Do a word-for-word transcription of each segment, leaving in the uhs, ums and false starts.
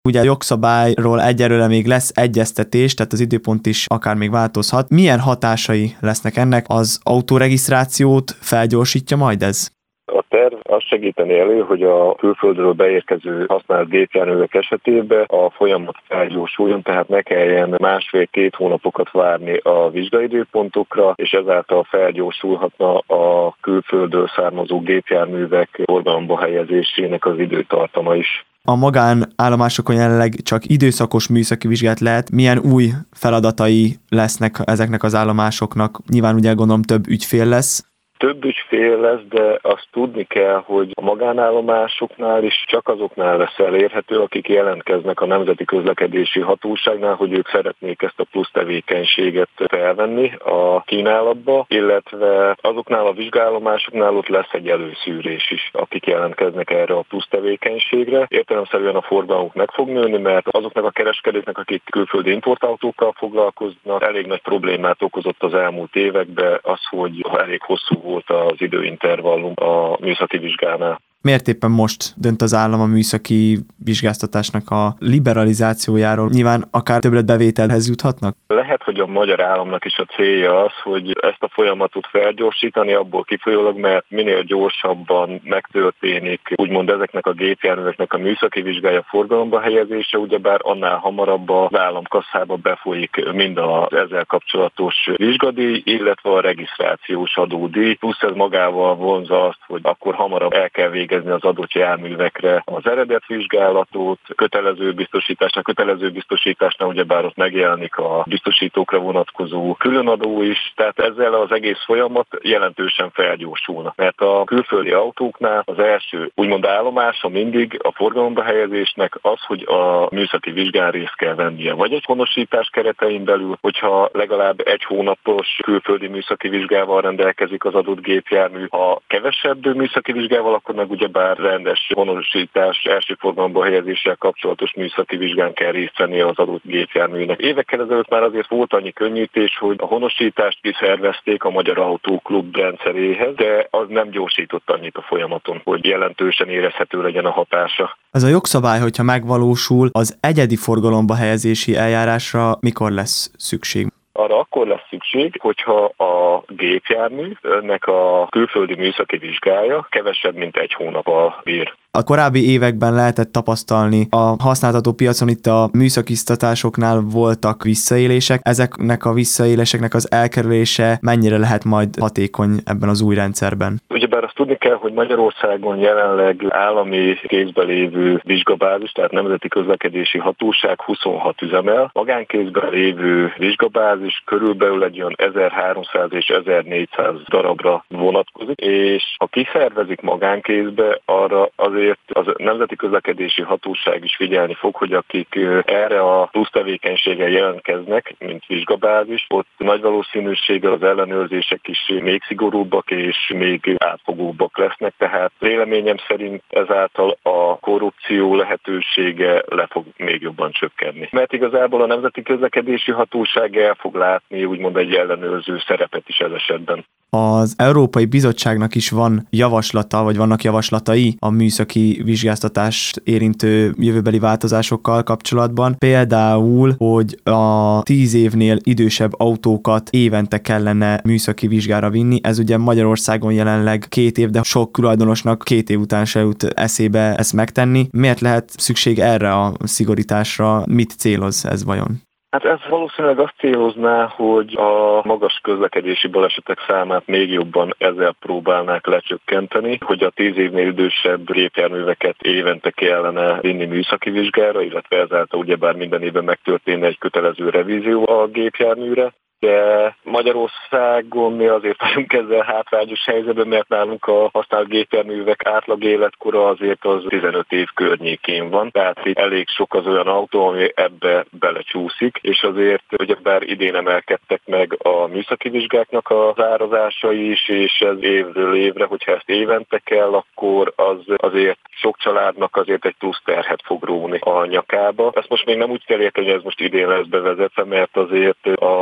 Ugye a jogszabályról egyelőre még lesz egyeztetés, tehát az időpont is akár még változhat. Milyen hatásai lesznek ennek? Az autóregisztrációt felgyorsítja majd ez? A terv azt segíteni elő, hogy a külföldről beérkező használt gépjárművek esetében a folyamat felgyorsuljon, tehát ne kelljen másfél-két hónapokat várni a vizsgaidőpontokra, és ezáltal felgyorsulhatna a külföldről származó gépjárművek forgalomba helyezésének az időtartama is. A magánállomásokon jelenleg csak időszakos műszaki vizsgát lehet. Milyen új feladatai lesznek ezeknek az állomásoknak? Nyilván ugye gondolom több ügyfél lesz. Több ügyfél lesz, de azt tudni kell, hogy a magánállomásoknál is csak azoknál lesz elérhető, akik jelentkeznek a Nemzeti Közlekedési Hatóságnál, hogy ők szeretnék ezt a plusz tevékenységet felvenni a kínálatba, illetve azoknál a vizsgállomásoknál ott lesz egy előszűrés is, akik jelentkeznek erre a plusz tevékenységre. Értelemszerűen a forgalmuk meg fog nőni, mert azoknak a kereskedőknek, akik külföldi importautókkal foglalkoznak, elég nagy problémát okozott az elmúlt években az, hogy elég hosszú volt az időintervallum a műszaki vizsgánál. Miért éppen most dönt az állam a műszaki vizsgáztatásnak a liberalizációjáról? Nyilván akár többletbevételhez juthatnak? Lehet, hogy a magyar államnak is a célja az, hogy ezt a folyamatot felgyorsítani abból kifolyólag, mert minél gyorsabban megtörténik úgymond ezeknek a gépjárműveknek a műszaki vizsgája forgalomba helyezése, ugyebár annál hamarabb az államkasszába befolyik mind az ezzel kapcsolatos vizsgadíj, illetve a regisztrációs adódíj, plusz ez magával vonza azt, hogy akkor hamarabb el kell végezni az adott járművekre az eredetvizsgálatot, kötelező biztosításnál, kötelező biztosításnál ugyebár ott megjelenik a biztosítókra vonatkozó különadó is, tehát ezzel az egész folyamat jelentősen felgyorsulna. Mert a külföldi autóknál az első úgymond állomása mindig a forgalomba helyezésnek az, hogy a műszaki vizsgán részt kell vennie. Vagy egy honosítás keretein belül, hogyha legalább egy hónapos külföldi műszaki vizsgával rendelkezik az adott gépjármű, ha kevesebb műszaki vizsgával, akkor meg ugyebár rendes honosítás, első forgalomba helyezéssel kapcsolatos műszaki vizsgán kell részt vennie az adott gépjárműnek. Évekkel ezelőtt már azért volt annyi könnyítés, hogy a honosítást kiszervezték a Magyar Autóklub rendszeréhez, de az nem gyorsított annyit a folyamaton, hogy jelentősen érezhető legyen a hatása. Ez a jogszabály, hogyha megvalósul, az egyedi forgalomba helyezési eljárásra mikor lesz szükség? Arra akkor lesz szükség, hogyha a gépjárműnek a külföldi műszaki vizsgája kevesebb, mint egy hónappal bír. A korábbi években lehetett tapasztalni, a használtató piacon itt a műszakiztatásoknál voltak visszaélések. Ezeknek a visszaéléseknek az elkerülése mennyire lehet majd hatékony ebben az új rendszerben? Ugyebár azt tudni kell, hogy Magyarországon jelenleg állami kézben lévő vizsgabázis, tehát Nemzeti Közlekedési Hatóság huszonhat üzemel. Magánkézben lévő vizsgabázis körülbelül egy olyan ezerháromszáz és ezernégyszáz darabra vonatkozik, és ha kiszervezik magánkézbe, arra azért az Nemzeti Közlekedési Hatóság is figyelni fog, hogy akik erre a plusz tevékenységgel jelentkeznek, mint vizsgabázis, ott nagy valószínűséggel az ellenőrzések is még szigorúbbak és még átfogóbbak lesznek, tehát véleményem szerint ezáltal a korrupció lehetősége le fog még jobban csökkenni. Mert igazából a Nemzeti Közlekedési Hatóság el fog látni úgymond egy ellenőrző szerepet is ez esetben. Az Európai Bizottságnak is van javaslata, vagy vannak javaslatai a műszaki vizsgáztatást érintő jövőbeli változásokkal kapcsolatban. Például, hogy a tíz évnél idősebb autókat évente kellene műszaki vizsgára vinni. Ez ugye Magyarországon jelenleg két év, de sok tulajdonosnak két év után se jut eszébe ezt megtenni. Miért lehet szükség erre a szigorításra? Mit céloz ez vajon? Hát ez valószínűleg azt célozná, hogy a magas közlekedési balesetek számát még jobban ezzel próbálnák lecsökkenteni, hogy a tíz évnél idősebb gépjárműveket évente kellene vinni műszaki vizsgára, illetve ezáltal ugyebár minden évben megtörténne egy kötelező revízió a gépjárműre. De Magyarországon mi azért vagyunk ezzel hátrányos helyzetben, mert nálunk a használt gépjárművek átlag életkora azért az tizenöt év környékén van, tehát itt elég sok az olyan autó, ami ebbe belecsúszik, és azért ugyebár idén emelkedtek meg a műszaki vizsgáknak az árazásai is, és ez évről évre, hogyha ezt évente kell, akkor az azért sok családnak azért egy plusz terhet fog róni a nyakába. Ezt most még nem úgy kell érteni, hogy ez most idén lesz bevezetve, mert azért az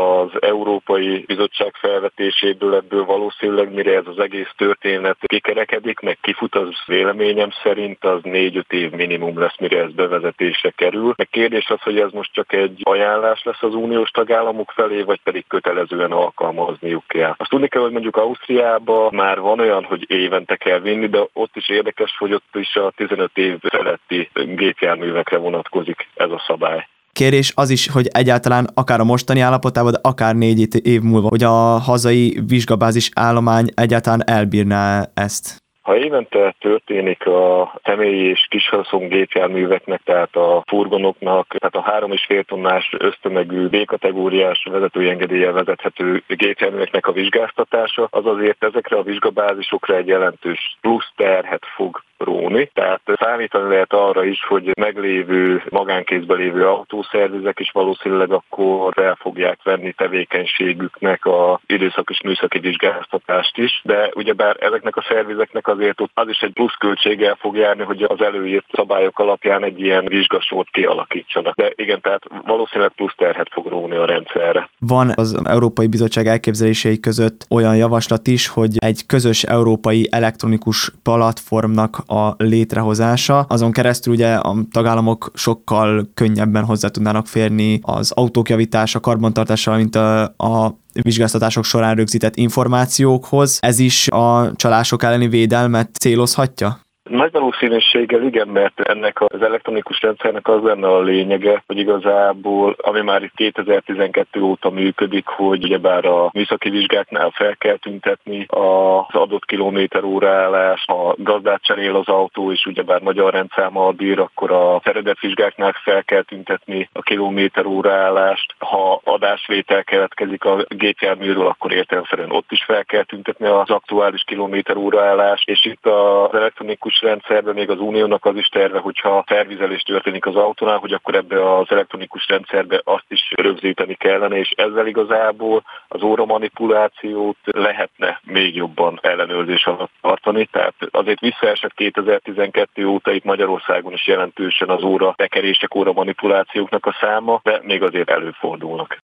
Európai Bizottság felvetéséből ebből valószínűleg, mire ez az egész történet kikerekedik, meg kifut, az véleményem szerint az négy-öt év minimum lesz, mire ez bevezetésre kerül. A kérdés az, hogy ez most csak egy ajánlás lesz az uniós tagállamok felé, vagy pedig kötelezően alkalmazniuk kell. Azt tudni kell, hogy mondjuk Ausztriában már van olyan, hogy évente kell vinni, de ott is érdekes, hogy ott is a tizenöt év feletti gépjárművekre vonatkozik ez a szabály. Kérdés az is, hogy egyáltalán akár a mostani állapotában, de akár négy év múlva, hogy a hazai vizsgabázis állomány egyáltalán elbírná ezt. Ha évente történik a személyi és kishaszon gépjárműveknek, tehát a furgonoknak, tehát a három és fél tonnás ösztömegű B-kategóriás vezetői engedéllyel vezethető gépjárműveknek a vizsgáztatása, az azért ezekre a vizsgabázisokra egy jelentős plusz terhet fog róni. Tehát számítani lehet arra is, hogy meglévő, magánkézben lévő autószervizek is valószínűleg akkor el fogják venni tevékenységüknek a időszakos műszaki vizsgáztatást is, de ugyebár ezeknek a szervizeknek azért ott az is egy plusz költséggel fog járni, hogy az előírt szabályok alapján egy ilyen vizsgasort kialakítsanak. De igen, tehát valószínűleg plusz terhet fog róni a rendszerre. Van az Európai Bizottság elképzelései között olyan javaslat is, hogy egy közös európai elektronikus platformnak a létrehozása. Azon keresztül ugye a tagállamok sokkal könnyebben hozzá tudnának férni az autók javítása, karbantartása, mint a, a vizsgáztatások során rögzített információkhoz. Ez is a csalások elleni védelmet célozhatja? Nagy valószínűséggel igen, mert ennek az elektronikus rendszernek az lenne a lényege, hogy igazából, ami már itt kétezer-tizenkettő óta működik, hogy ugyebár a műszaki vizsgáknál fel kell tüntetni az adott kilométer óraállás, ha gazdát cserél az autó, és ugyebár magyar rendszámmal bír, akkor a eredet vizsgáknál fel kell tüntetni a kilométer óraállást. Ha adásvétel keletkezik a gépjárműről, akkor értelemszerűen ott is fel kell tüntetni az aktuális kilométer óraállást, és itt az elektronikus rendszerben még az uniónak az is terve, hogyha szervizelés történik az autónál, hogy akkor ebbe az elektronikus rendszerbe azt is rögzíteni kellene, és ezzel igazából az óra manipulációt lehetne még jobban ellenőrzés alatt tartani. Tehát azért visszaesett kétezer-tizenkettő óta itt Magyarországon is jelentősen az óra tekerések, óra manipulációknak a száma, de még azért előfordulnak.